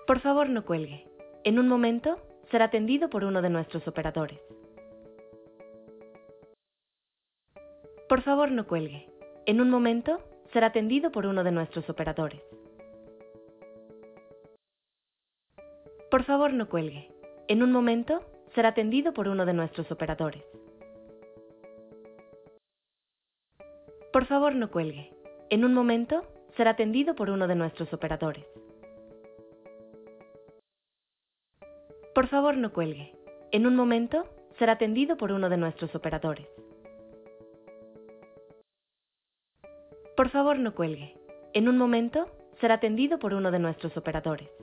Por favor, no cuelgue. En un momento, será atendido por uno de nuestros operadores. Por favor, no cuelgue. En un momento, será atendido por uno de nuestros operadores. Por favor, no cuelgue. En un momento, será atendido por uno de nuestros operadores. Por favor, no cuelgue. En un momento, será atendido por uno de nuestros operadores. Por favor, no cuelgue. En un momento, será atendido por uno de nuestros operadores. Por favor, no cuelgue. En un momento, será atendido por uno de nuestros operadores.